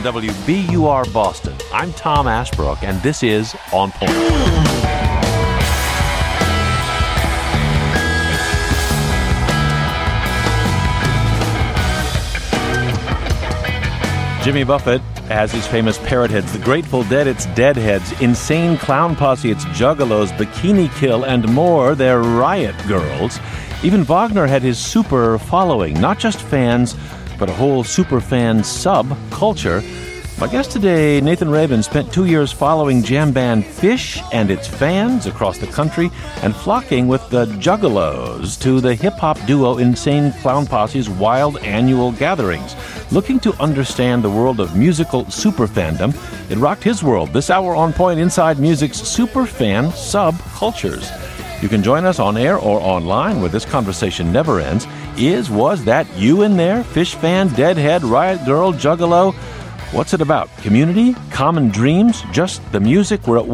WBUR Boston. I'm Tom Ashbrook, and this is On Point. Jimmy Buffett has his famous parrot heads. The Grateful Dead, it's Deadheads. Insane Clown Posse, it's Juggalos. Bikini Kill, and more, they're Riot Girls. Even Wagner had his super following. Not just fans, but a whole super fan sub-culture. My guest today, Nathan Rabin, spent 2 years following jam band Phish and its fans across the country and flocking with the Juggalos to the hip-hop duo Insane Clown Posse's wild annual gatherings. Looking to understand the world of musical super fandom, it rocked his world. This hour On Point, inside music's super fan sub-cultures. You can join us on air or online where this conversation never ends. Was that you in there? Phish fan, Deadhead, Riot Girl, Juggalo? What's it about? Community? Common dreams? Just the music? We're at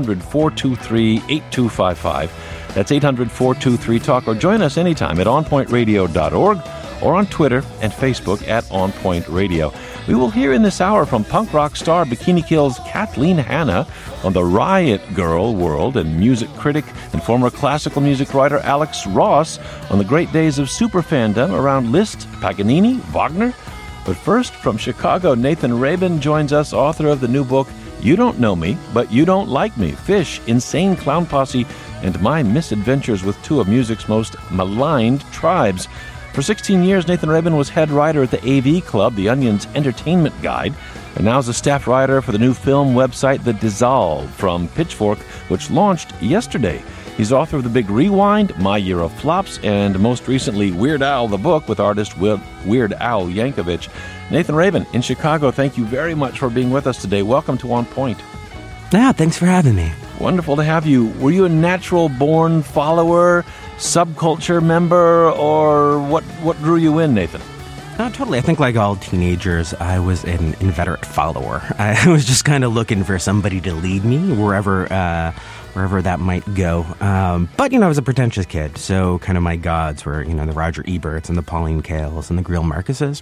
1-800-423-8255. That's 800-423-TALK. Or join us anytime at onpointradio.org or on Twitter and Facebook at OnPoint Radio. We will hear in this hour from punk rock star Bikini Kill's Kathleen Hanna on the Riot Girl world, and music critic and former classical music writer Alex Ross on the great days of super fandom around Liszt, Paganini, Wagner. But first, from Chicago, Nathan Rabin joins us, author of the new book, You Don't Know Me, But You Don't Like Me, Phish, Insane Clown Posse, and My Misadventures with Two of Music's Most Maligned Tribes. For 16 years, Nathan Rabin was head writer at the AV Club, The Onion's entertainment guide, and now is a staff writer for the new film website The Dissolve from Pitchfork, which launched yesterday. He's author of The Big Rewind, My Year of Flops, and most recently Weird Al, the book, with artist Weird Al Yankovic. Nathan Rabin in Chicago, thank you very much for being with us today. Welcome to On Point. Yeah, thanks for having me. Wonderful to have you. Were you a natural-born follower, subculture member, or what drew you in, Nathan? No, totally. I think like all teenagers, I was an inveterate follower. I was just kind of looking for somebody to lead me wherever that might go. But, I was a pretentious kid, so kind of my gods were, the Roger Eberts and the Pauline Kaels and the Greil Marcuses.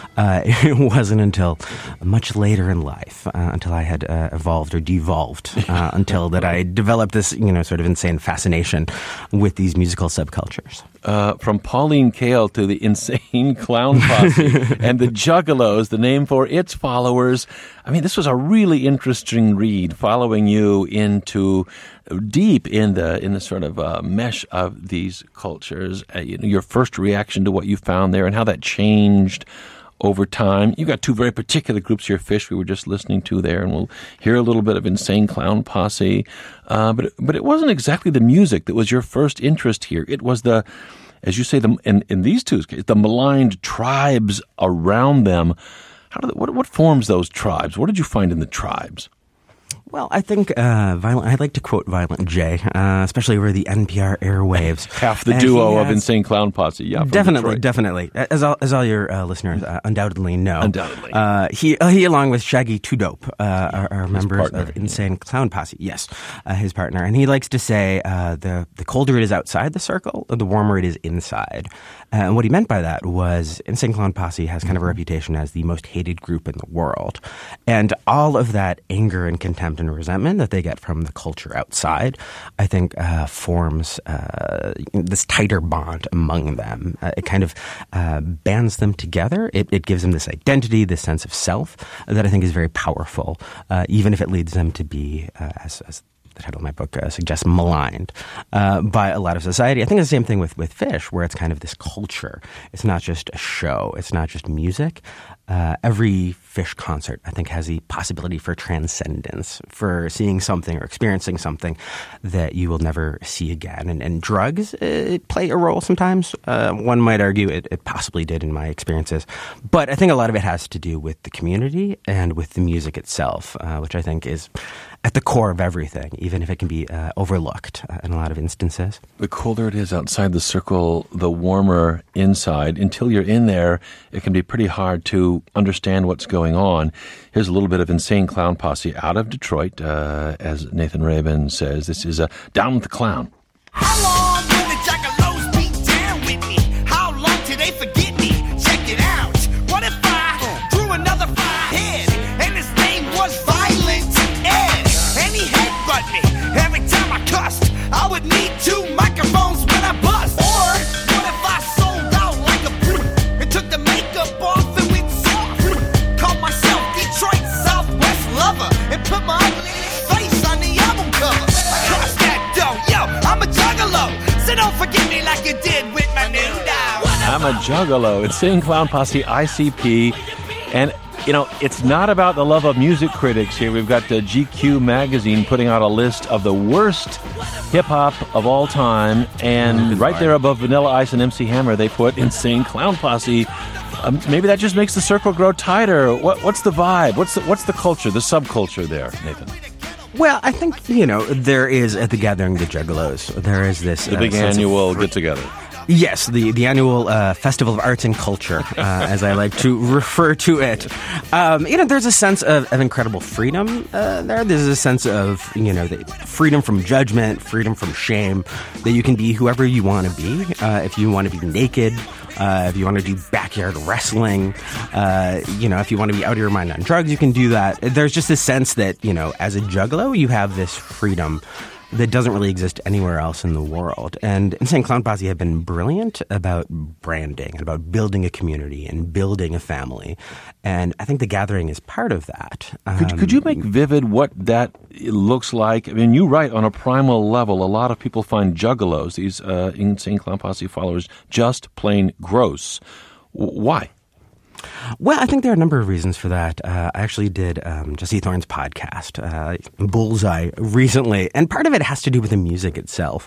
It wasn't until much later in life, until I had evolved or devolved, until that I developed this, sort of insane fascination with these musical subcultures. From Pauline Kael to the Insane Clown Posse and the Juggalos, the name for its followers. I mean, this was a really interesting read, following you into deep in the sort of mesh of these cultures. Your first reaction to what you found there and how that changed over time. You've got two very particular groups here, Phish, we were just listening to there, and we'll hear a little bit of Insane Clown Posse. But it wasn't exactly the music that was your first interest here. It was as you say, in these two cases, the maligned tribes around them. What forms those tribes? What did you find in the tribes? Well, I think I like to quote Violent J, especially over the NPR airwaves. Half the duo of Insane Clown Posse, yeah. Definitely. As all your listeners undoubtedly know. Undoubtedly. He along with Shaggy 2 Dope, are members of Insane Clown Posse. Yes, his partner. And he likes to say the colder it is outside the circle, the warmer it is inside. And what he meant by that was Insane Clown Posse has kind of a reputation as the most hated group in the world. And all of that anger and contempt and resentment that they get from the culture outside, I think forms this tighter bond among them. It kind of bands them together. It gives them this identity, this sense of self that I think is very powerful, even if it leads them to be, as the title of my book suggests, maligned by a lot of society. I think it's the same thing with Phish, where it's kind of this culture. It's not just a show. It's not just music. Every Phish concert, I think, has the possibility for transcendence, for seeing something or experiencing something that you will never see again. And drugs play a role sometimes. One might argue it possibly did in my experiences. But I think a lot of it has to do with the community and with the music itself, which I think is at the core of everything, even if it can be overlooked in a lot of instances. The colder it is outside the circle, the warmer inside. Until you're in there, it can be pretty hard to understand what's going on. Here's a little bit of Insane Clown Posse out of Detroit. As Nathan Rabin says, this is Down with the Clown. How long will the Juggalos be down with me? How long till they forget me? Check it out. What if I drew another fire head me like you did with my new dog. I'm a Juggalo. It's Insane Clown Posse, ICP. And, you know, it's not about the love of music critics here. We've got the GQ magazine putting out a list of the worst hip-hop of all time. And right there above Vanilla Ice and MC Hammer, they put Insane Clown Posse. Maybe that just makes the circle grow tighter. What's the vibe? What's the culture, the subculture there, Nathan? Well, I think, you know, there is at the Gathering the Juggalos, there is this... The big annual get-together. Yes, the annual Festival of Arts and Culture, as I like to refer to it. You know, there's a sense of incredible freedom there. There's a sense of, you know, freedom from judgment, freedom from shame, that you can be whoever you want to be. If you want to be naked, if you want to do backyard wrestling, you know, if you want to be out of your mind on drugs, you can do that. There's just this sense that, you know, as a Juggalo, you have this freedom that doesn't really exist anywhere else in the world. And Insane Clown Posse have been brilliant about branding and about building a community and building a family. And I think the Gathering is part of that. Could you make vivid what that looks like? I mean, you write on a primal level, a lot of people find Juggalos, these Insane Clown Posse followers, just plain gross. Why? Well, I think there are a number of reasons for that. I actually did Jesse Thorne's podcast, Bullseye, recently, and part of it has to do with the music itself.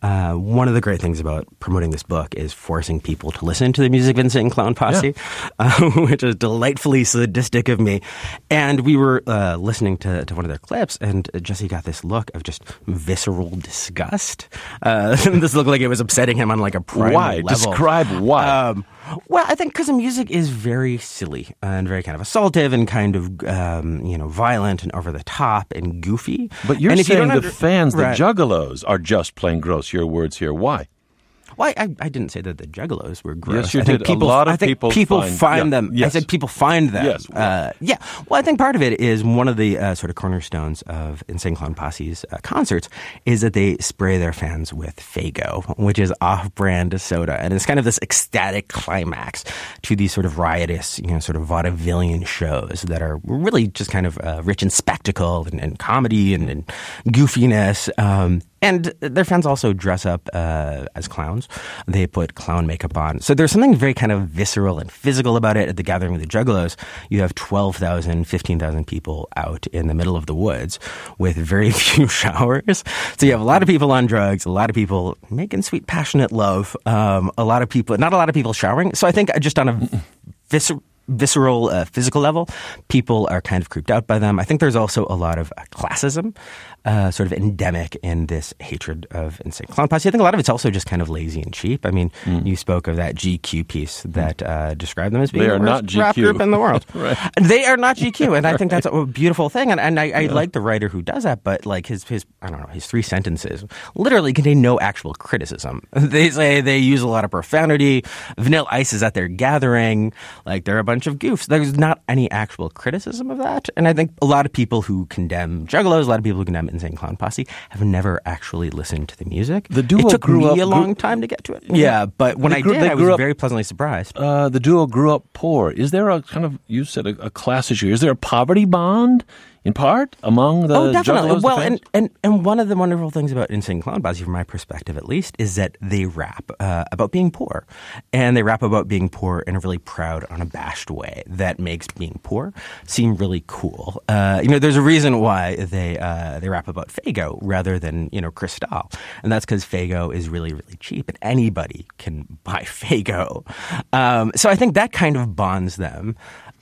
One of the great things about promoting this book is forcing people to listen to the music of Insane Clown Posse, which is delightfully sadistic of me. And we were listening to one of their clips, and Jesse got this look of just visceral disgust. This looked like it was upsetting him on like a primal level. Describe why. Well, I think because the music is very silly and very kind of assaultive and kind of, you know, violent and over the top and goofy. But you're saying the fans, the Juggalos, are just plain gross. Your words here. Why? Well, I didn't say that the Juggalos were gross. Yes, you did. A lot of people find them. Yes. I said people find them. Yes. Yeah. Well, I think part of it is one of the sort of cornerstones of Insane Clown Posse's concerts is that they spray their fans with Faygo, which is off-brand soda. And it's kind of this ecstatic climax to these sort of riotous, you know, sort of vaudevillian shows that are really just kind of rich in spectacle and comedy and goofiness. And their fans also dress up as clowns. They put clown makeup on. So there's something very kind of visceral and physical about it. At the Gathering of the Juggalos, you have 12,000, 15,000 people out in the middle of the woods with very few showers. So you have a lot of people on drugs, a lot of people making sweet, passionate love, not a lot of people showering. So I think just on a visceral, physical level, people are kind of creeped out by them. I think there's also a lot of classism, sort of endemic in this hatred of Insane Clown Posse. I think a lot of it's also just kind of lazy and cheap. I mean, you spoke of that GQ piece that described them as being the worst rap group in the world. Right. They are not GQ, and I think that's a beautiful thing. And I like the writer who does that, but like his I don't know, his 3 sentences literally contain no actual criticism. They say they use a lot of profanity. Vanilla Ice is at their gathering. Like, they're a bunch of goofs. There's not any actual criticism of that. And I think a lot of people who condemn Juggalos, a lot of people who condemn Insane Clown Posse have never actually listened to the music. The duo it took me a long time to get to it. Yeah, but when I did, I was very pleasantly surprised. The duo grew up poor. Is there a kind of, you said a class issue, is there a poverty bond in part among the definitely. Juggalos? Well, and one of the wonderful things about Insane Clown Posse, from my perspective at least, is that they rap about being poor. And they rap about being poor in a really proud, unabashed way that makes being poor seem really cool. You know, there's a reason why they rap about Faygo rather than, you know, Cristal. And that's because Faygo is really, really cheap and anybody can buy Faygo. So I think that kind of bonds them.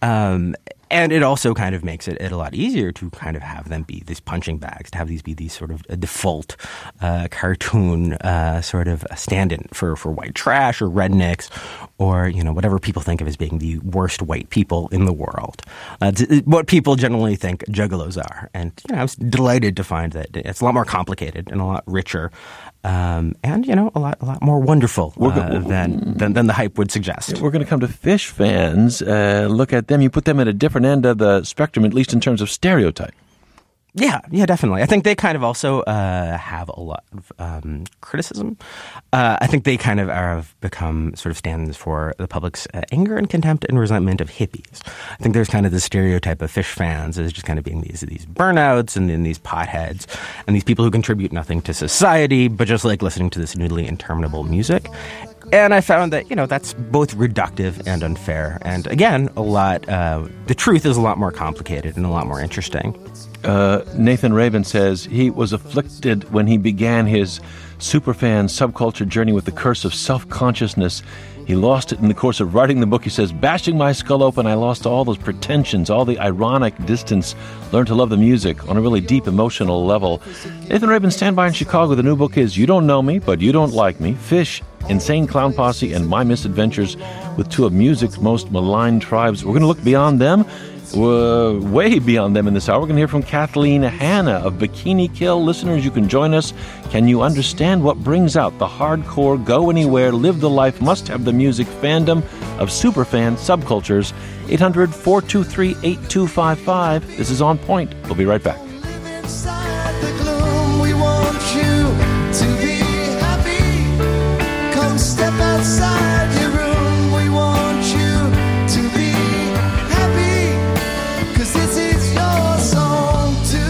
And it also kind of makes it a lot easier to kind of have them be these punching bags, to have these be these sort of default cartoon sort of stand-in for white trash or rednecks or, you know, whatever people think of as being the worst white people in the world. What people generally think Juggalos are. And, you know, I was delighted to find that it's a lot more complicated and a lot richer. And, you know, a lot more wonderful than the hype would suggest. We're going to come to Phish fans. Look at them. You put them at a different end of the spectrum, at least in terms of stereotype. Yeah, definitely. I think they kind of also have a lot of criticism. I think they kind of have become sort of stands for the public's anger and contempt and resentment of hippies. I think there's kind of the stereotype of Phish fans as just kind of being these burnouts and then these potheads and these people who contribute nothing to society but just like listening to this noodly interminable music. And I found that, that's both reductive and unfair. And again, the truth is a lot more complicated and a lot more interesting. Nathan Rabin says he was afflicted when he began his superfan subculture journey with the curse of self-consciousness. He lost it in the course of writing the book. He says, bashing my skull open, I lost all those pretensions, all the ironic distance, learned to love the music on a really deep emotional level. Nathan Rabin, stand by in Chicago. The new book is You Don't Know Me, But You Don't Like Me, Phish, Insane Clown Posse, and My Misadventures with two of music's most maligned tribes. We're going to look beyond them. Way beyond them in this hour. We're going to hear from Kathleen Hanna of Bikini Kill. Listeners, you can join us. Can you understand what brings out the hardcore, go anywhere, live the life, must have the music fandom of superfan subcultures? 800-423-8255. This is On Point. We'll be right back. Inside the gloom, we want you to be happy. Come step outside your room, we want you to be happy. 'Cause this is your song too.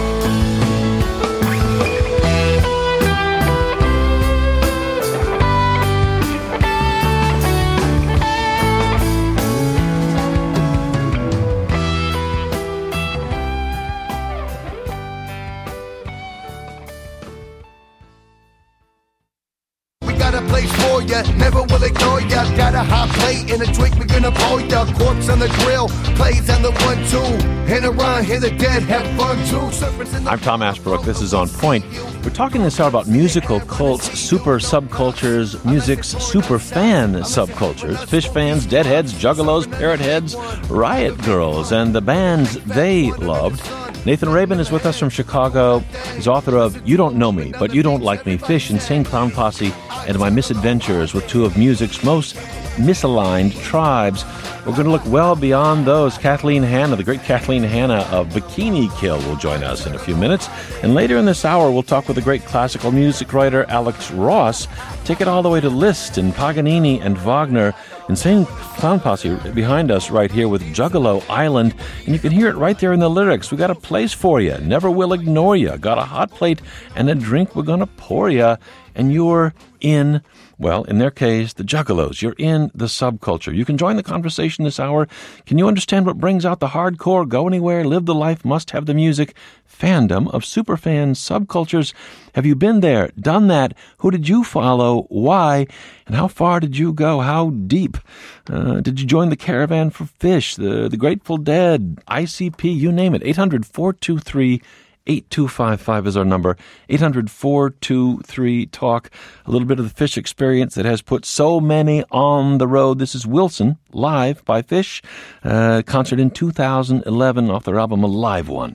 We got a place for ya, never will ignore ya. Got a hot plate and a drink we're gonna pour ya. Corpse on the grill, plays on the 1-2. And around here the dead have fun too. I'm Tom Ashbrook. This is On Point. We're talking this hour about musical cults, super subcultures, music's super fan subcultures, Phish fans, Deadheads, Juggalos, Parrot Heads, Riot Girls, and the bands they loved. Nathan Rabin is with us from Chicago. He's author of You Don't Know Me, But You Don't Like Me, Phish, Insane Clown Posse, and My Misadventures with two of music's most misaligned tribes. We're going to look well beyond those. Kathleen Hanna, the great Kathleen Hanna of Bikini Kill, will join us in a few minutes. And later in this hour, we'll talk with the great classical music writer Alex Ross. Take it all the way to Liszt and Paganini and Wagner. Insane Clown Posse behind us right here with Juggalo Island. And you can hear it right there in the lyrics. We got a place for you. Never will ignore you. Got a hot plate and a drink we're going to pour you. And you're in, well, in their case, the Juggalos. You're in the subculture. You can join the conversation this hour. Can you understand what brings out the hardcore, go anywhere, live the life, must have the music fandom of superfan subcultures? Have you been there, done that? Who did you follow? Why? And how far did you go? How deep? Did you join the caravan for Phish, the Grateful Dead, ICP, you name it? 800-423-8255 is our number. 800-423-TALK. A little bit of the Phish experience that has put so many on the road. This is Wilson, live by Phish. Concert in 2011 off their album A Live One.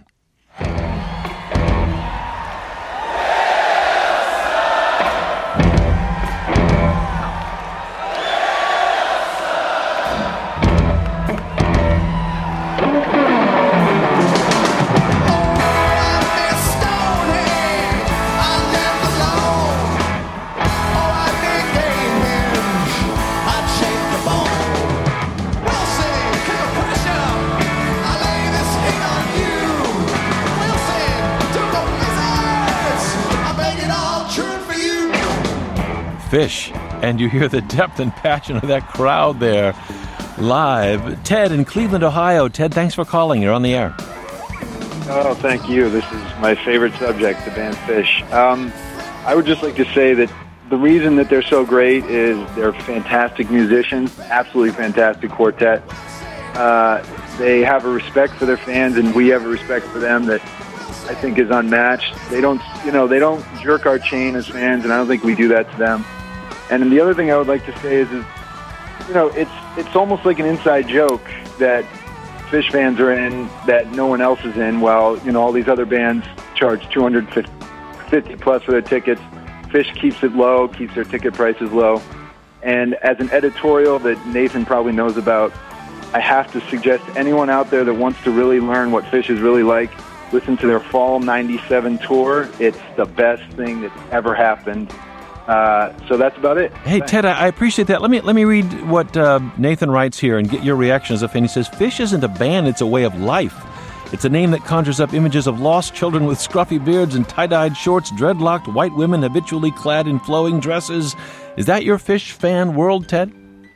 Phish, and you hear the depth and passion of that crowd there live. Ted in Cleveland, Ohio. Ted, thanks for calling. You're on the air. Oh, thank you. This is my favorite subject, the band Phish. I would just like to say that the reason that they're so great is they're fantastic musicians, absolutely fantastic quartet. They have a respect for their fans, and we have a respect for them that I think is unmatched. They don't jerk our chain as fans, and I don't think we do that to them. And the other thing I would like to say is it's almost like an inside joke that Phish fans are in that no one else is in. While all these other bands charge $250 plus for their tickets, Phish keeps it low, keeps their ticket prices low. And as an editorial that Nathan probably knows about, I have to suggest to anyone out there that wants to really learn what Phish is really like, listen to their fall 97 tour. It's the best thing that's ever happened. So that's about it. Hey, Thanks. Ted, I appreciate that. Let me read what Nathan writes here and get your reactions. And he says, Fish isn't a band, it's a way of life. It's a name that conjures up images of lost children with scruffy beards and tie-dyed shorts, dreadlocked white women habitually clad in flowing dresses. Is that your Fish fan world, Ted?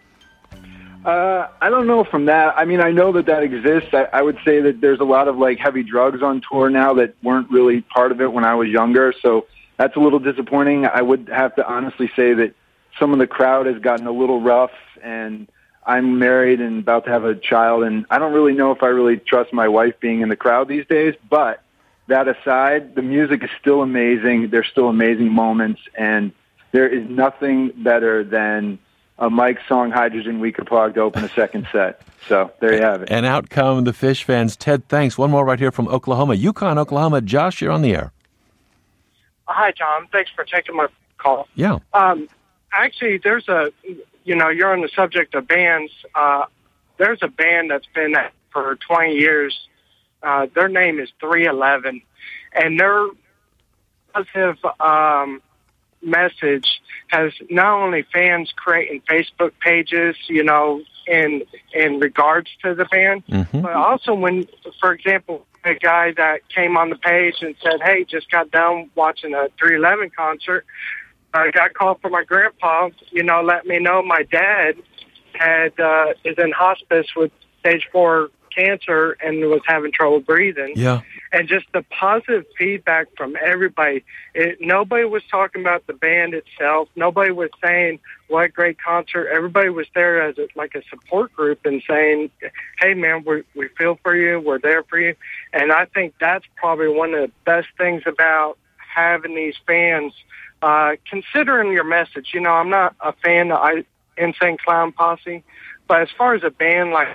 I don't know from that. I mean, I know that exists. I would say that there's a lot of like heavy drugs on tour now that weren't really part of it when I was younger. So that's a little disappointing. I would have to honestly say that some of the crowd has gotten a little rough, and I'm married and about to have a child, and I don't really know if I really trust my wife being in the crowd these days. But that aside, the music is still amazing. There's still amazing moments, and there is nothing better than a Mike song, Hydrogen Weekapaug, to open a second set. So there you have it. And out come the Fish fans. Ted, thanks. One more right here from Oklahoma. Yukon, Oklahoma. Josh, you're on the air. Hi, Tom. Thanks for taking my call. Yeah. Actually, there's you're on the subject of bands. There's a band that's been there for 20 years. Their name is 311, and their positive message has not only fans creating Facebook pages, in regards to the band, but also when, for example, a guy that came on the page and said, "Hey, just got done watching a 311 concert. I got called from my grandpa, let me know my dad is in hospice with stage 4 cancer and was having trouble breathing." Yeah. And just the positive feedback from everybody. Nobody was talking about the band itself. Nobody was saying what a great concert. Everybody was there as a support group and saying, "Hey, man, we feel for you. We're there for you." And I think that's probably one of the best things about having these fans. Considering your message, I'm not a fan of Insane Clown Posse, but as far as a band like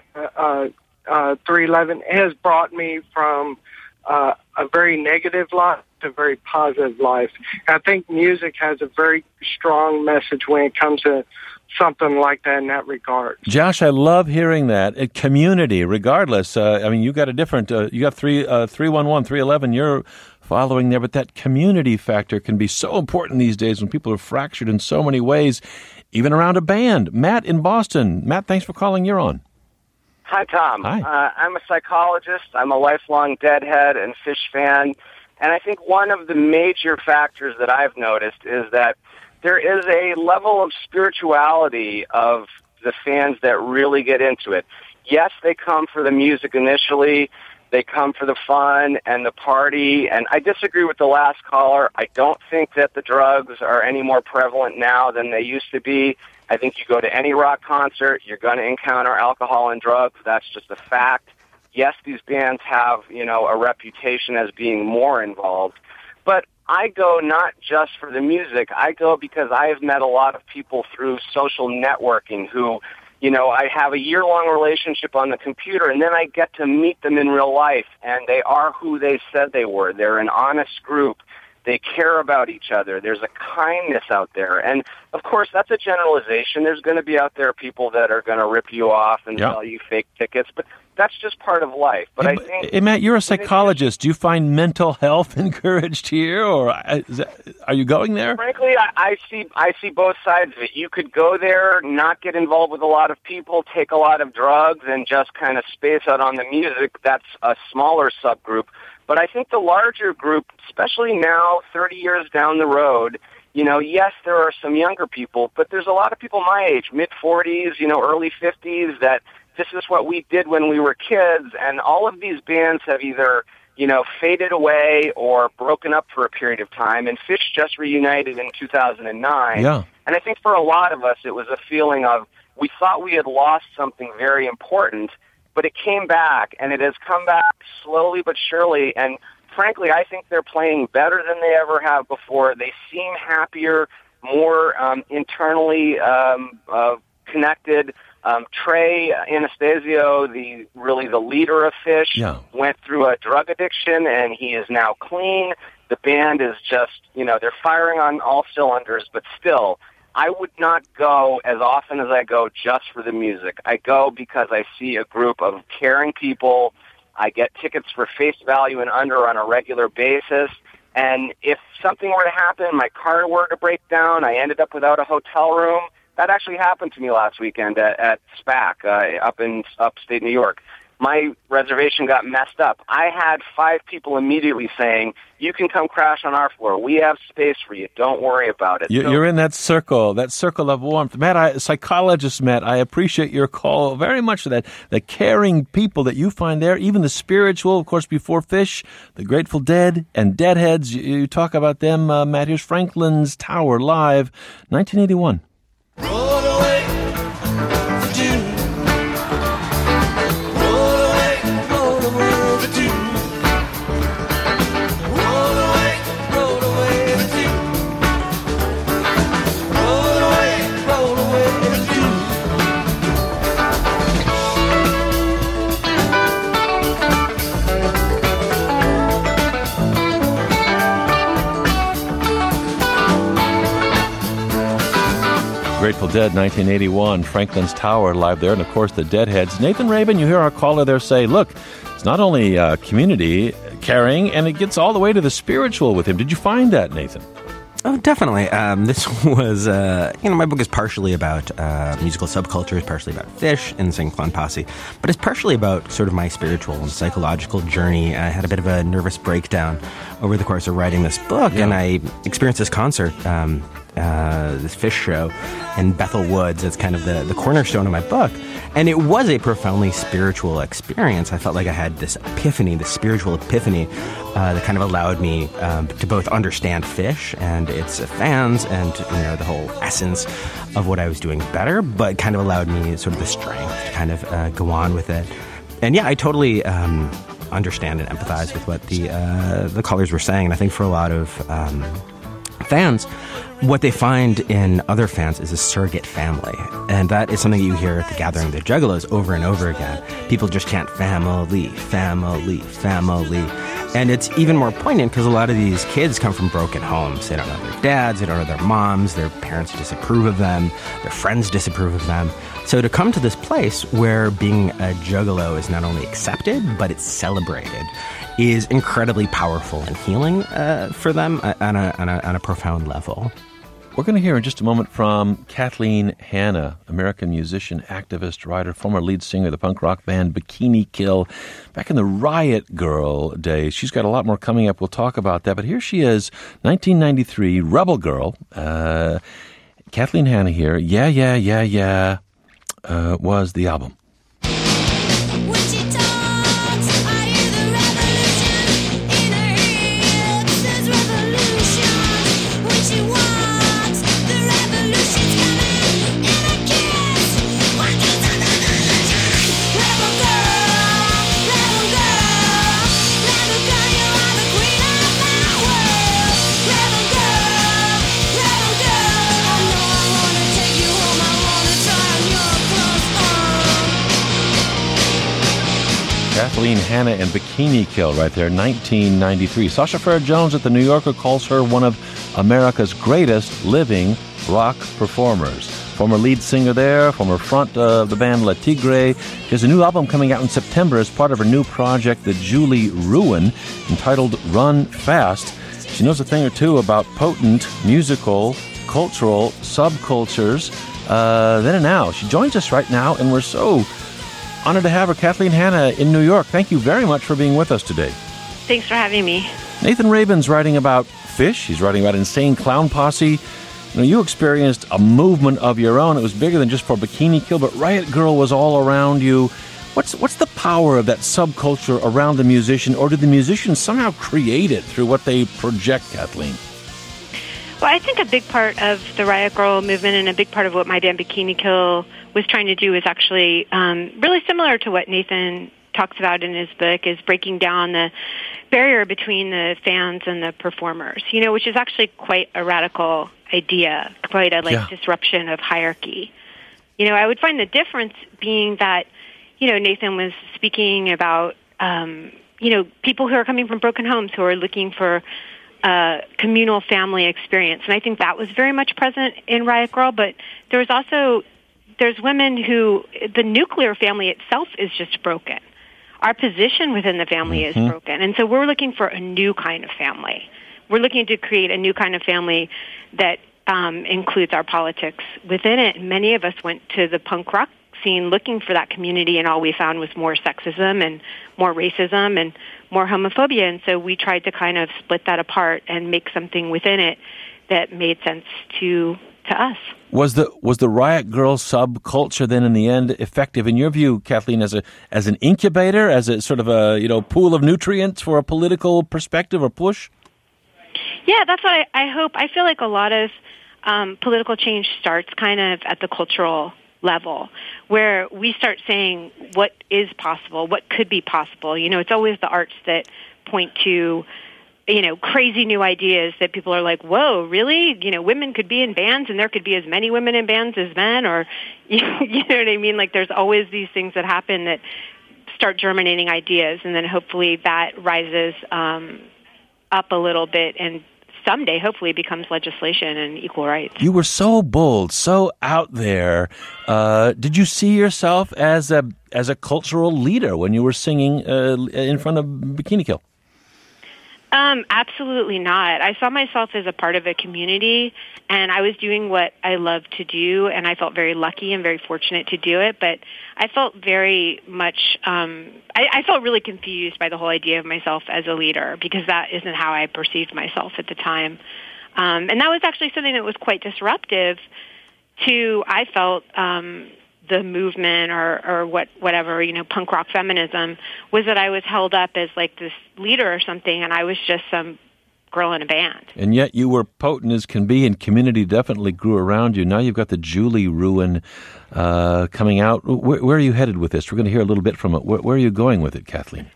311, it has brought me from a very negative life to a very positive life. I think music has a very strong message when it comes to something like that in that regard. Josh, I love hearing that. Community, regardless. You got a different, you got 311, 311, you're following there, but that community factor can be so important these days when people are fractured in so many ways, even around a band. Matt in Boston. Matt, thanks for calling. You're on. Hi, Tom. Hi. I'm a psychologist. I'm a lifelong Deadhead and Fish fan. And I think one of the major factors that I've noticed is that there is a level of spirituality of the fans that really get into it. Yes, they come for the music initially. They come for the fun and the party. And I disagree with the last caller. I don't think that the drugs are any more prevalent now than they used to be. I think you go to any rock concert, you're going to encounter alcohol and drugs. That's just a fact. Yes, these bands have, a reputation as being more involved. But I go not just for the music. I go because I have met a lot of people through social networking who, I have a year-long relationship on the computer, and then I get to meet them in real life, and they are who they said they were. They're an honest group. They care about each other. There's a kindness out there. And, of course, that's a generalization. There's going to be out there people that are going to rip you off and sell you fake tickets, but that's just part of life. But I think... Hey, Matt, you're a psychologist. Do you find mental health encouraged here, or are you going there? Frankly, I see both sides of it. You could go there, not get involved with a lot of people, take a lot of drugs, and just kind of space out on the music. That's a smaller subgroup. But I think the larger group, especially now, 30 years down the road, yes, there are some younger people, but there's a lot of people my age, mid-40s, early 50s, that this is what we did when we were kids, and all of these bands have either, faded away or broken up for a period of time, and Fish just reunited in 2009. Yeah. And I think for a lot of us, it was a feeling of we thought we had lost something very important, but it came back, and it has come back slowly but surely, and frankly, I think they're playing better than they ever have before. They seem happier, more internally connected. Trey Anastasio, the leader of Fish, went through a drug addiction, and he is now clean. The band is just, they're firing on all cylinders, but still, I would not go as often as I go just for the music. I go because I see a group of caring people, I get tickets for Face Value and Under on a regular basis. And if something were to happen, my car were to break down, I ended up without a hotel room. That actually happened to me last weekend at SPAC up in upstate New York. My reservation got messed up. I had 5 people immediately saying, you can come crash on our floor. We have space for you. Don't worry about it. You're in that circle of warmth. Matt, psychologist Matt, I appreciate your call very much for that. The caring people that you find there, even the spiritual, of course, before Fish, the Grateful Dead and Deadheads. You talk about them. Matt, here's Franklin's Tower live, 1981. Roll away, Virginia. Roll away, Virginia. Roll away, Virginia. Roll away, Virginia. Grateful Dead, 1981, Franklin's Tower live there, and of course the Deadheads. Nathan Rabin, you hear our caller there say, look, it's not only community caring, and it gets all the way to the spiritual with him. Did you find that, Nathan? Oh, definitely. This was, my book is partially about musical subcultures, partially about Fish and Insane Clown Posse, but it's partially about sort of my spiritual and psychological journey. I had a bit of a nervous breakdown over the course of writing this book, and I experienced this concert, this Fish show in Bethel Woods. It's kind of the cornerstone of my book. And it was a profoundly spiritual experience. I felt like I had this epiphany, this spiritual epiphany that kind of allowed me to both understand Fish and its fans and the whole essence of what I was doing better, but kind of allowed me sort of the strength to kind of go on with it. And yeah, I totally understand and empathize with what the callers were saying. And I think for a lot of fans, what they find in other fans is a surrogate family. And that is something you hear at the Gathering of the Juggalos over and over again. People just chant family, family, family. And it's even more poignant because a lot of these kids come from broken homes. They don't know their dads, they don't know their moms, their parents disapprove of them, their friends disapprove of them. So to come to this place where being a Juggalo is not only accepted, but it's celebrated, is incredibly powerful and healing for them on a profound level. We're going to hear in just a moment from Kathleen Hanna, American musician, activist, writer, former lead singer of the punk rock band Bikini Kill, back in the Riot Girl days. She's got a lot more coming up. We'll talk about that. But here she is, 1993, Rebel Girl. Kathleen Hanna here. Yeah, yeah, yeah, yeah was the album. Kathleen Hanna and Bikini Kill right there, 1993. Sasha Farah Jones at The New Yorker calls her one of America's greatest living rock performers. Former lead singer there, former front of the band La Tigre. She has a new album coming out in September as part of her new project, The Julie Ruin, entitled Run Fast. She knows a thing or two about potent musical, cultural subcultures then and now. She joins us right now, and we're so honored to have her. Kathleen Hanna in New York. Thank you very much for being with us today. Thanks for having me. Nathan Rabin's writing about Fish. He's writing about Insane Clown Posse. You experienced a movement of your own. It was bigger than just for Bikini Kill, but Riot Girl was all around you. What's the power of that subculture around the musician, or did the musicians somehow create it through what they project, Kathleen? Well, I think a big part of the Riot Girl movement and a big part of what my band Bikini Kill was trying to do is actually really similar to what Nathan talks about in his book, is breaking down the barrier between the fans and the performers, which is actually quite a radical idea, quite a disruption of hierarchy. I would find the difference being that, Nathan was speaking about, people who are coming from broken homes who are looking for communal family experience. And I think that was very much present in Riot Girl, but there's women who, the nuclear family itself is just broken. our position within the family is broken. And so we're looking for a new kind of family. We're looking to create a new kind of family that includes our politics within it. Many of us went to the punk rock scene looking for that community, and all we found was more sexism and more racism and more homophobia. And so we tried to kind of split that apart and make something within it that made sense to us. Was the Riot Grrrl subculture then in the end effective in your view, Kathleen, as an incubator, as a sort of a pool of nutrients for a political perspective or push? Yeah, that's what I hope. I feel like a lot of political change starts kind of at the cultural level, where we start saying what is possible, what could be possible. It's always the arts that point to, crazy new ideas that people are like, whoa, really? Women could be in bands and there could be as many women in bands as men, or, you know what I mean? Like, there's always these things that happen that start germinating ideas, and then hopefully that rises up a little bit and someday hopefully becomes legislation and equal rights. You were so bold, so out there. Did you see yourself as a cultural leader when you were singing in front of Bikini Kill? Absolutely not. I saw myself as a part of a community, and I was doing what I love to do, and I felt very lucky and very fortunate to do it, but I felt very much, I felt really confused by the whole idea of myself as a leader, because that isn't how I perceived myself at the time. And that was actually something that was quite disruptive to, I felt, the movement or whatever, punk rock feminism, was that I was held up as like this leader or something, and I was just some girl in a band. And yet you were potent as can be, and community definitely grew around you. Now you've got the Julie Ruin coming out. Where are you headed with this? We're going to hear a little bit from it. Where are you going with it, Kathleen?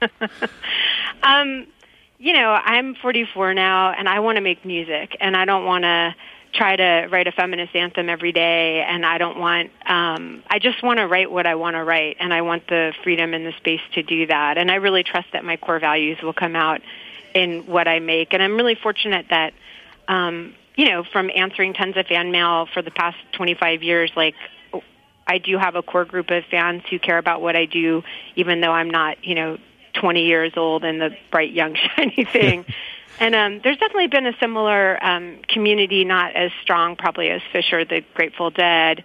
I'm 44 now, and I want to make music, and I don't want to try to write a feminist anthem every day, and I don't want, I just want to write what I want to write, and I want the freedom and the space to do that. And I really trust that my core values will come out in what I make. And I'm really fortunate that, from answering tons of fan mail for the past 25 years, like, I do have a core group of fans who care about what I do, even though I'm not, 20 years old and the bright, young, shiny thing. And there's definitely been a similar community, not as strong probably as Phish or the Grateful Dead,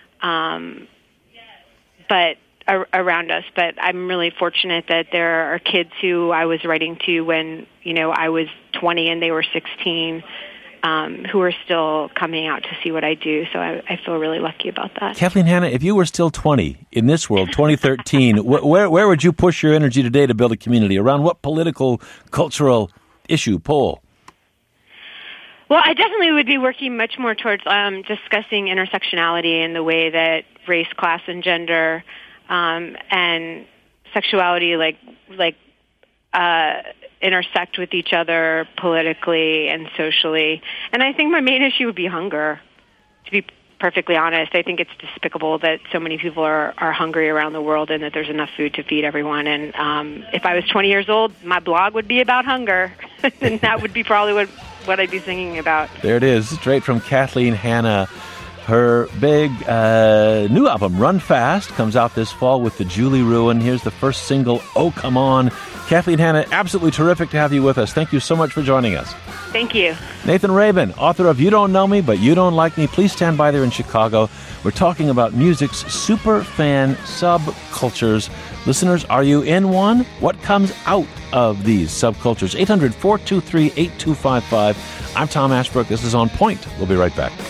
but around us. But I'm really fortunate that there are kids who I was writing to when, I was 20 and they were 16, who are still coming out to see what I do. So I feel really lucky about that. Kathleen Hanna, if you were still 20 in this world, 2013, where would you push your energy today to build a community? Around what political, cultural issue, poll? Well, I definitely would be working much more towards discussing intersectionality in the way that race, class, and gender and sexuality intersect with each other politically and socially. And I think my main issue would be hunger, to be perfectly honest. I think it's despicable that so many people are hungry around the world and that there's enough food to feed everyone. And if I was 20 years old, my blog would be about hunger, and that would be probably what I'd be singing about. There it is, straight from Kathleen Hanna. Her big new album, Run Fast, comes out this fall with the Julie Ruin. Here's the first single, Oh Come On. Kathleen Hanna, absolutely terrific to have you with us. Thank you so much for joining us. Thank you. Nathan Rabin, author of You Don't Know Me, But You Don't Like Me. Please stand by there in Chicago. We're talking about music's super fan subcultures. Listeners, are you in one? What comes out of these subcultures? 800-423-8255. I'm Tom Ashbrook. This is On Point. We'll be right back.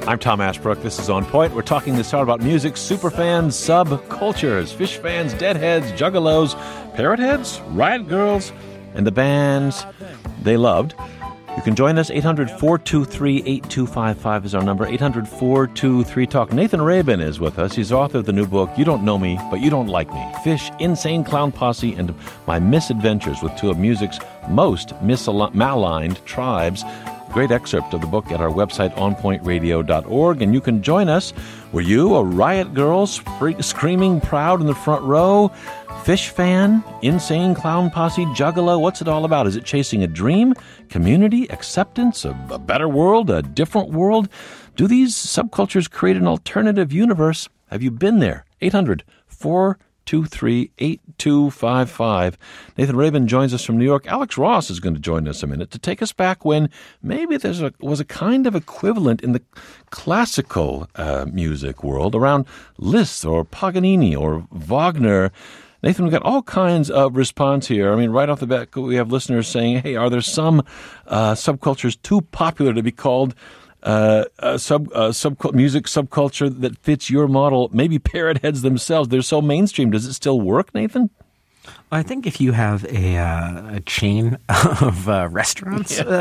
I'm Tom Ashbrook. This is On Point. We're talking this hour about music, superfans, subcultures, fish fans, deadheads, juggalos, parrot heads, riot girls, and the bands they loved. You can join us. 800-423-8255 is our number. 800-423-TALK. Nathan Rabin is with us. He's author of the new book, You Don't Know Me, But You Don't Like Me. Fish, Insane Clown Posse, and My Misadventures with two of music's most misaligned tribes. Great excerpt of the book at our website, onpointradio.org. And you can join us. Were you a riot girl screaming proud in the front row? Fish fan? Insane clown posse? Juggalo? What's it all about? Is it chasing a dream? Community? Acceptance? A better world? A different world? Do these subcultures create an alternative universe? Have you been there? 800-423-8255. Nathan Rabin joins us from New York. Alex Ross is going to join us a minute to take us back when maybe there was a kind of equivalent in the classical music world around Liszt or Paganini or Wagner. Nathan, we've got all kinds of response here. I mean, right off the bat, we have listeners saying, hey, are there some subcultures too popular to be called music subculture that fits your model? Maybe parrot heads themselves. They're so mainstream. Does it still work, Nathan? I think if you have a chain of restaurants with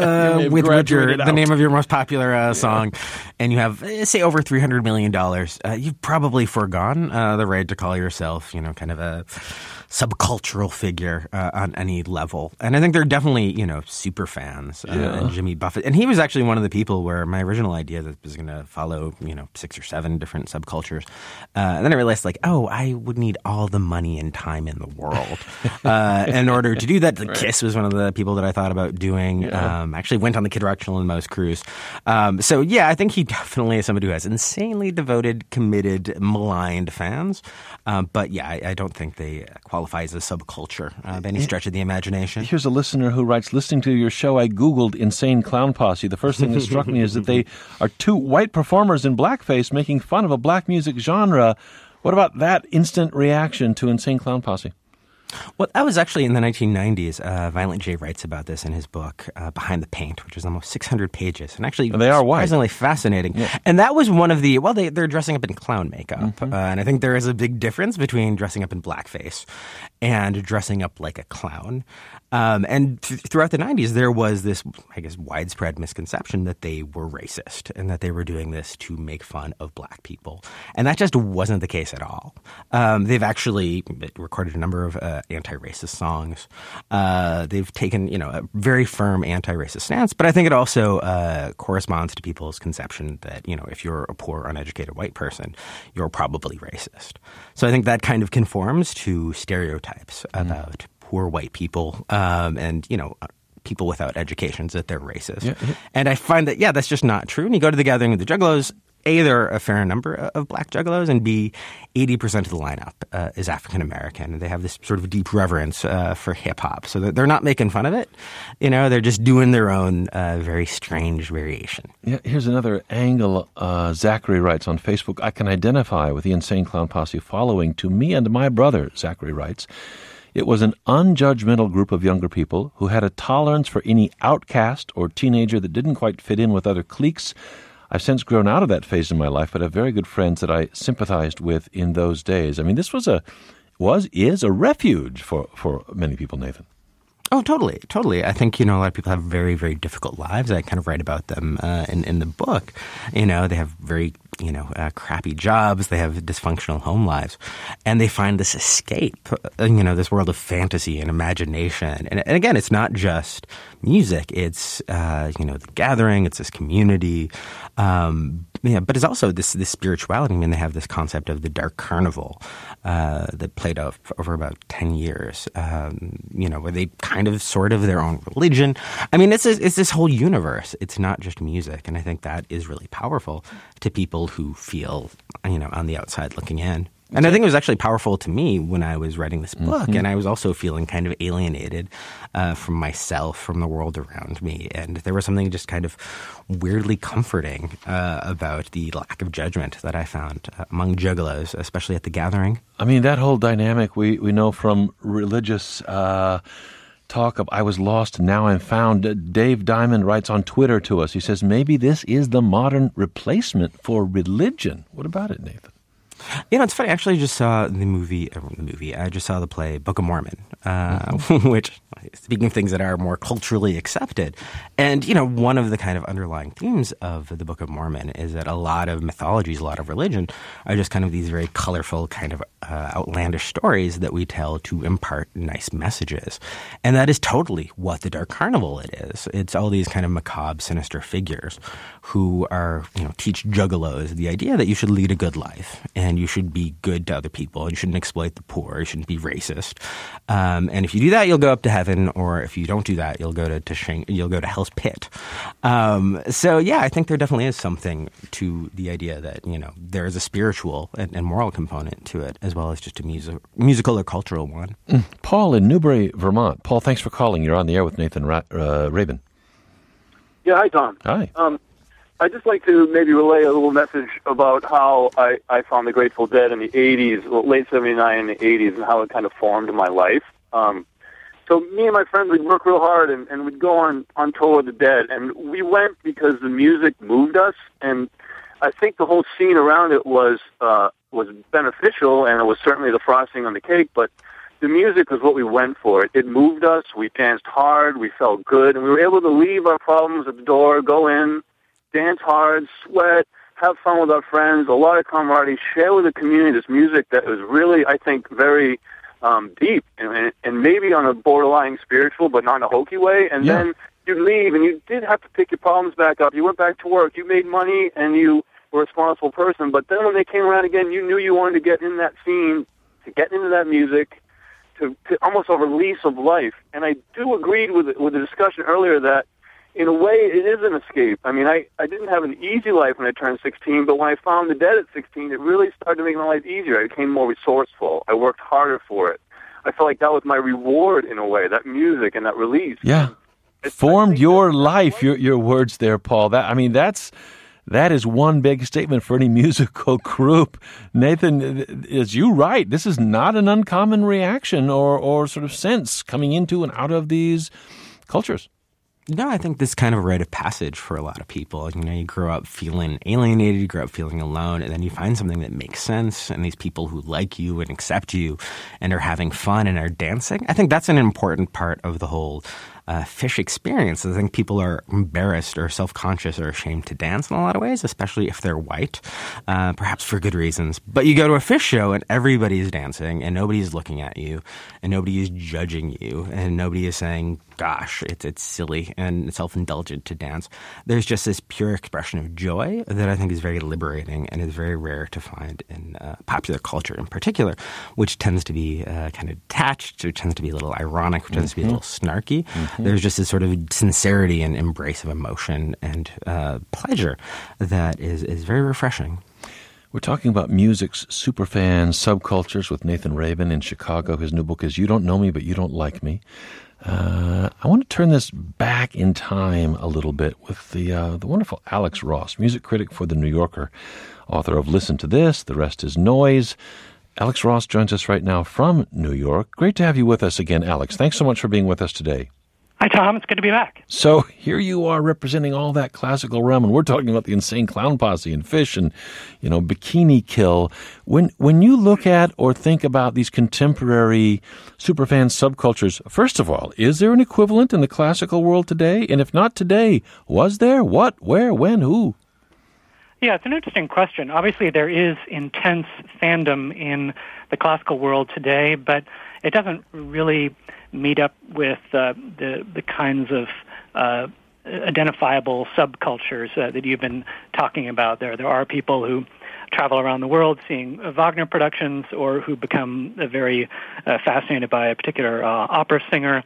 the name of your most popular song, and you have, say, over $300 million, you've probably forgone the right to call yourself, kind of a subcultural figure on any level. And I think there are definitely, super fans. And Jimmy Buffett. And he was actually one of the people where my original idea that was going to follow, 6 or 7 different subcultures. And then I realized, I would need all the money and time in the world in order to do that. Kiss was one of the people that I thought about doing. Actually went on the Kid Rock, Children and Mouse cruise. I think he definitely is somebody who has insanely devoted, committed, maligned fans. I don't think they qualify as a subculture by any stretch of the imagination. Here's a listener who writes, listening to your show, I Googled Insane Clown Posse. The first thing that struck me is that they are 2 white performers in blackface making fun of a black music genre. What about that instant reaction to Insane Clown Posse? Well, that was actually in the 1990s. Violent J writes about this in his book, Behind the Paint, which is almost 600 pages. And actually, they are surprisingly fascinating. Yeah. And that was one of the, they're dressing up in clown makeup. Mm-hmm. And I think there is a big difference between dressing up in blackface and dressing up like a clown. And throughout the 90s, there was this, widespread misconception that they were racist and that they were doing this to make fun of black people. And that just wasn't the case at all. They've actually recorded a number of anti-racist songs. They've taken, a very firm anti-racist stance. But I think it also corresponds to people's conception that, if you're a poor, uneducated white person, you're probably racist. So I think that kind of conforms to stereotypes about poor white people and people without educations, that they're racist. Yeah. And I find that, that's just not true. And you go to the Gathering of the Juggalos, A, there are a fair number of black juggalos, and B, 80% of the lineup is African-American. And they have this sort of deep reverence for hip-hop. So they're not making fun of it. They're just doing their own very strange variation. Yeah, here's another angle. Zachary writes on Facebook, I can identify with the Insane Clown Posse following To Me and My Brother, Zachary writes. It was an unjudgmental group of younger people who had a tolerance for any outcast or teenager that didn't quite fit in with other cliques. I've since grown out of that phase in my life, but have very good friends that I sympathized with in those days. I mean, this is a refuge for many people, Nathan. Oh, totally, totally. I think, a lot of people have very, very difficult lives. I kind of write about them in the book. They have very, crappy jobs. They have dysfunctional home lives. And they find this escape, this world of fantasy and imagination. And again, it's not just music. It's, the gathering. It's this community. But it's also this spirituality. I mean, they have this concept of the Dark Carnival that played out over about 10 years, where they kind of sort of their own religion. I mean, it's this whole universe. It's not just music. And I think that is really powerful to people who feel, on the outside looking in. And I think it was actually powerful to me when I was writing this book. Mm-hmm. And I was also feeling kind of alienated from myself, from the world around me. And there was something just kind of weirdly comforting about the lack of judgment that I found among juggalos, especially at the Gathering. I mean, that whole dynamic we know from religious talk of I was lost, now I'm found. Dave Diamond writes on Twitter to us. He says, maybe this is the modern replacement for religion. What about it, Nathan? It's funny. I actually just saw the movie. I just saw the play Book of Mormon, which, speaking of things that are more culturally accepted, and one of the kind of underlying themes of the Book of Mormon is that a lot of mythologies, a lot of religion, are just kind of these very colorful, kind of outlandish stories that we tell to impart nice messages, and that is totally what the Dark Carnival is. It's all these kind of macabre, sinister figures who are, teach juggalos the idea that you should lead a good life and you should be good to other people and you shouldn't exploit the poor, you shouldn't be racist. And if you do that, you'll go up to heaven, or if you don't do that, you'll go to Hell's Pit. So yeah, I think there definitely is something to the idea that, there is a spiritual and moral component to it, as well as just a musical or cultural one. Paul in Newbury, Vermont. Paul, thanks for calling. You're on the air with Nathan Rabin. Yeah, hi, Tom. Hi. I'd just like to maybe relay a little message about how I found the Grateful Dead in the 80s, late 79 and the 80s, and how it kind of formed my life. So me and my friends, we'd work real hard, and we'd go on tour with the Dead. And we went because the music moved us, and I think the whole scene around it was beneficial, and it was certainly the frosting on the cake, but the music was what we went for. It moved us. We danced hard. We felt good, and we were able to leave our problems at the door, go in, dance hard, sweat, have fun with our friends, a lot of camaraderie, share with the community this music that was really, I think, very deep and maybe on a borderline spiritual, but not in a hokey way. And then you leave, and you did have to pick your problems back up. You went back to work. You made money, and you were a responsible person. But then when they came around again, you knew you wanted to get in that scene, to get into that music, to almost a release of life. And I do agree with the discussion earlier that, in a way, it is an escape. I mean, I didn't have an easy life when I turned 16, but when I found the Dead at 16, it really started to make my life easier. I became more resourceful. I worked harder for it. I felt like that was my reward, in a way, that music and that release. Yeah. Formed your life, your words there, Paul. That is one big statement for any musical group. Nathan, is you right? This is not an uncommon reaction or sort of sense coming into and out of these cultures. No, I think this is kind of a rite of passage for a lot of people. You grow up feeling alienated, you grow up feeling alone, and then you find something that makes sense, and these people who like you and accept you and are having fun and are dancing. I think that's an important part of the whole Phish experience. I think people are embarrassed or self-conscious or ashamed to dance in a lot of ways, especially if they're white, perhaps for good reasons. But you go to a Phish show and everybody's dancing and nobody's looking at you and nobody is judging you and nobody is saying, gosh, it's silly and self-indulgent to dance. There's just this pure expression of joy that I think is very liberating and is very rare to find in popular culture in particular, which tends to be kind of detached, or tends to be a little ironic, which tends to be a little snarky. There's just this sort of sincerity and embrace of emotion and pleasure that is very refreshing. We're talking about music's superfan subcultures with Nathan Rabin in Chicago. His new book is You Don't Know Me, But You Don't Like Me. I want to turn this back in time a little bit with the wonderful Alex Ross, music critic for The New Yorker, author of Listen to This, The Rest is Noise. Alex Ross joins us right now from New York. Great to have you with us again, Alex. Thanks so much for being with us today. Hi, Tom. It's good to be back. So here you are representing all that classical realm, and we're talking about the Insane Clown Posse and Phish and, Bikini Kill. When you look at or think about these contemporary superfan subcultures, first of all, is there an equivalent in the classical world today? And if not today, was there? What? Where? When? Who? Yeah, it's an interesting question. Obviously, there is intense fandom in the classical world today, but it doesn't really meet up with the kinds of identifiable subcultures that you've been talking about. There are people who travel around the world seeing Wagner productions, or who become very fascinated by a particular opera singer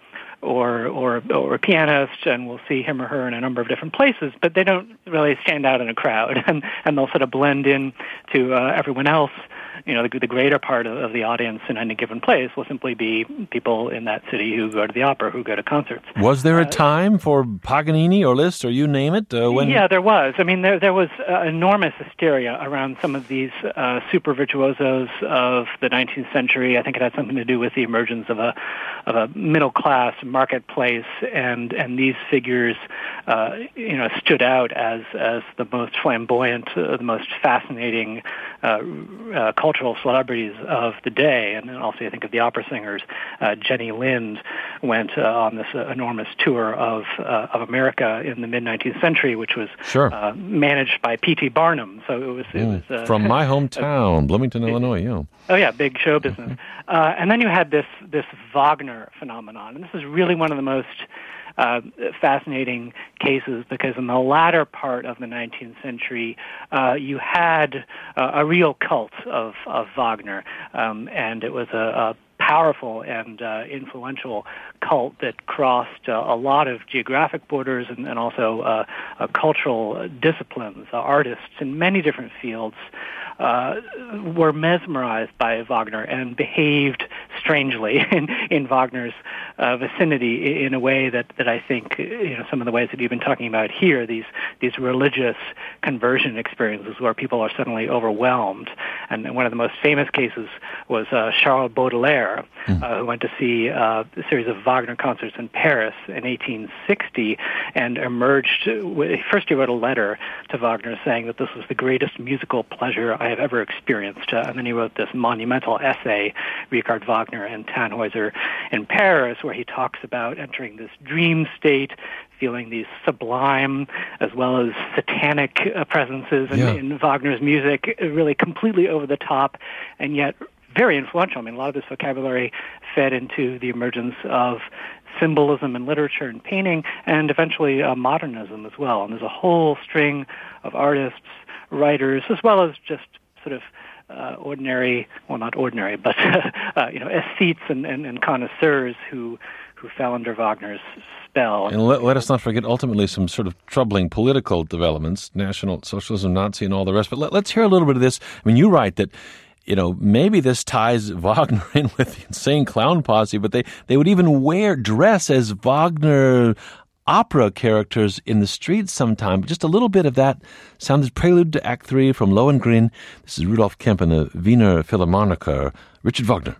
or a pianist, and we'll see him or her in a number of different places, but they don't really stand out in a crowd, and they'll sort of blend in to everyone else. the greater part of the audience in any given place will simply be people in that city who go to the opera, who go to concerts. Was there a time for Paganini or Liszt or you name it? Yeah, there was. I mean, there was enormous hysteria around some of these super virtuosos of the 19th century. I think it had something to do with the emergence of a middle-class marketplace, and these figures stood out as the most flamboyant, the most fascinating cultural celebrities of the day. And then also I think of the opera singers. Jenny Lind went on this enormous tour of America in the mid-19th century, which was managed by P.T. Barnum. So it was from my hometown, Bloomington, Illinois. Yeah. Oh yeah, big show business. And then you had this Wagner phenomenon, and this is really one of the most fascinating cases, because in the latter part of the 19th century, you had a real cult of Wagner, and it was a powerful and influential cult that crossed a lot of geographic borders and also cultural disciplines. Artists in many different fields were mesmerized by Wagner and behaved strangely in Wagner's vicinity in a way that I think some of the ways that you've been talking about here, these religious conversion experiences where people are suddenly overwhelmed. And one of the most famous cases was Charles Baudelaire, who went to see a series of Wagner concerts in Paris in 1860 and emerged. First, he wrote a letter to Wagner saying that this was the greatest musical pleasure I have ever experienced. And then he wrote this monumental essay, Richard Wagner and Tannhäuser in Paris, where he talks about entering this dream state, feeling these sublime as well as satanic presences in Wagner's music, really completely over the top and yet very influential. I mean, a lot of this vocabulary fed into the emergence of symbolism in literature and painting, and eventually modernism as well. And there's a whole string of artists, writers, as well as just sort of ordinary, well, not ordinary, but aesthetes and connoisseurs who fell under Wagner's spell. And let us not forget, ultimately, some sort of troubling political developments, National Socialism, Nazi, and all the rest. But let's hear a little bit of this. I mean, you write that, maybe this ties Wagner in with the Insane Clown Posse, but they would even dress as Wagner opera characters in the streets sometime. But just a little bit of that sounded prelude to Act 3 from Lohengrin. This is Rudolf Kemp and the Wiener Philharmoniker, Richard Wagner.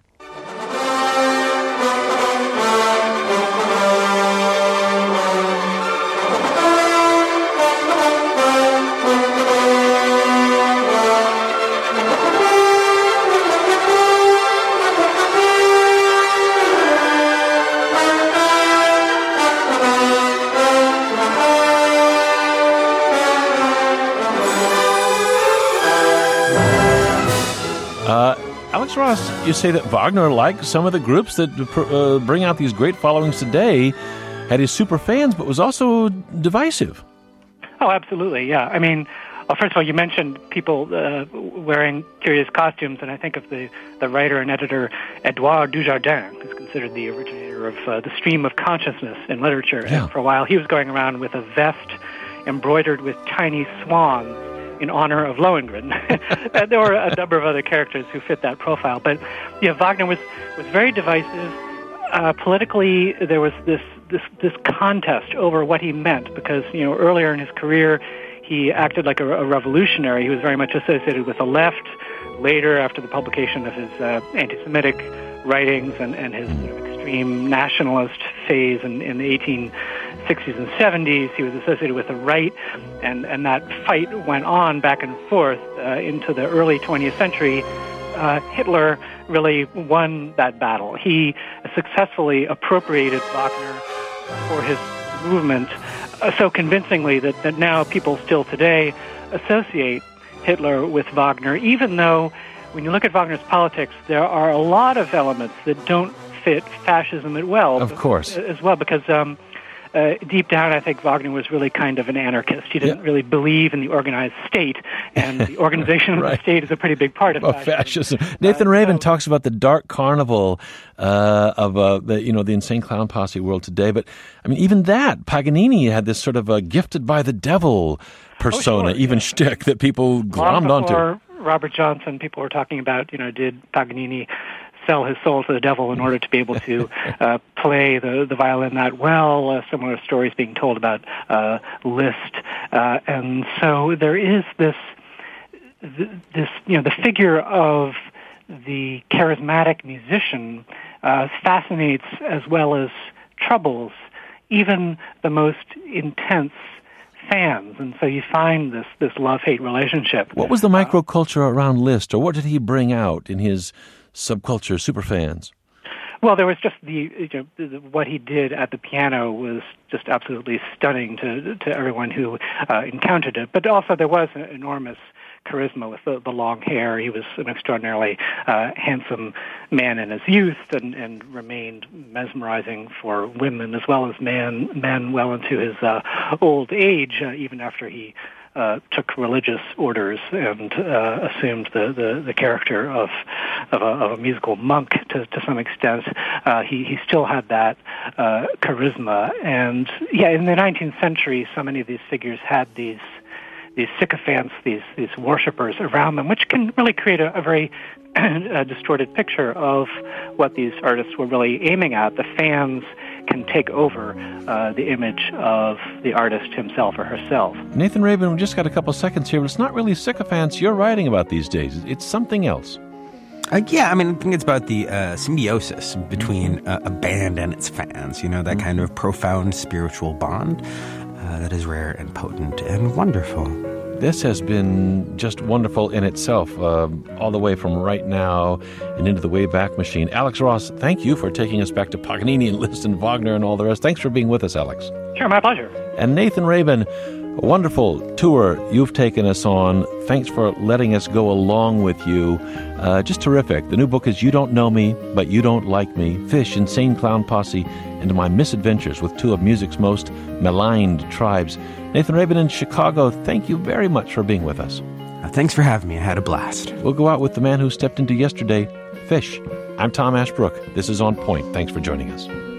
Alex Ross, you say that Wagner, like some of the groups that bring out these great followings today, had his super fans, but was also divisive. Oh, absolutely, yeah. I mean, first of all, you mentioned people wearing curious costumes, and I think of the writer and editor Edouard Dujardin, who's considered the originator of the stream of consciousness in literature. Yeah. And for a while, he was going around with a vest embroidered with tiny swans in honor of Lohengrin. And there were a number of other characters who fit that profile. But Wagner was very divisive. Politically, there was this contest over what he meant, because earlier in his career, he acted like a revolutionary. He was very much associated with the left. Later, after the publication of his anti-Semitic writings and his sort of extreme nationalist phase in the 1860s and 70s, he was associated with the right, and that fight went on back and forth into the early 20th century. Hitler really won that battle. He successfully appropriated Wagner for his movement so convincingly that now people still today associate Hitler with Wagner, even though when you look at Wagner's politics, there are a lot of elements that don't fit fascism as well. Of course. As well, because deep down, I think Wagner was really kind of an anarchist. He didn't really believe in the organized state, and the organization of the state is a pretty big part of fascism. Nathan Rabin talks about the dark carnival of the Insane Clown Posse world today. But I mean, even that, Paganini had this sort of gifted by the devil persona, shtick that people glommed onto. Robert Johnson, people were talking about, did Paganini sell his soul to the devil in order to be able to play the violin that well? Similar stories being told about Liszt. And so there is this, the figure of the charismatic musician fascinates as well as troubles even the most intense fans. And so you find this love-hate relationship. What was the microculture around Liszt, or what did he bring out in his subculture superfans? Well, there was just what he did at the piano was just absolutely stunning to everyone who encountered it. But also there was an enormous charisma with the long hair. He was an extraordinarily handsome man in his youth and remained mesmerizing for women as well as men well into his old age, even after he took religious orders and assumed the character of a musical monk to some extent. He still had that charisma. And in the 19th century, so many of these figures had these sycophants, these worshippers around them, which can really create a very distorted picture of what these artists were really aiming at. The fans can take over the image of the artist himself or herself. Nathan Rabin, we just got a couple seconds here, but it's not really sycophants you're writing about these days. It's something else. I think it's about the symbiosis between a band and its fans, that kind of profound spiritual bond that is rare and potent and wonderful. This has been just wonderful in itself, all the way from right now and into the Wayback Machine. Alex Ross, thank you for taking us back to Paganini and Liszt and Wagner and all the rest. Thanks for being with us, Alex. Sure, my pleasure. And Nathan Rabin, a wonderful tour you've taken us on. Thanks for letting us go along with you. Just terrific. The new book is You Don't Know Me, But You Don't Like Me, Fish, Insane Clown Posse, and My Misadventures with two of music's most maligned tribes. Nathan Rabin in Chicago, thank you very much for being with us. Thanks for having me. I had a blast. We'll go out with the man who stepped into yesterday, Fish. I'm Tom Ashbrook. This is On Point. Thanks for joining us.